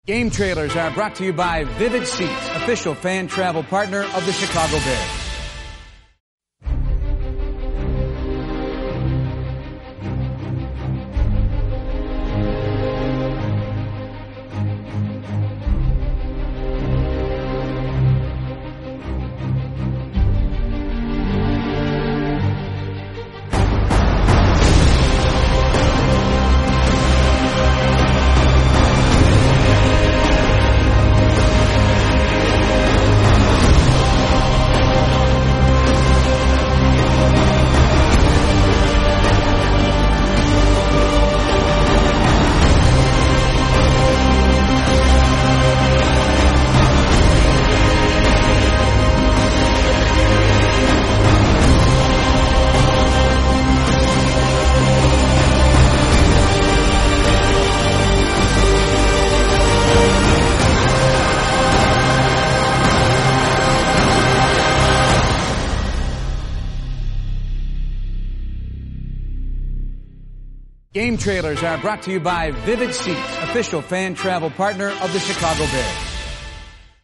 Game trailers are brought to you by Vivid Seats, official fan travel partner of the Chicago Bears. Game trailers are brought to you by Vivid Seats, official fan travel partner of the Chicago Bears.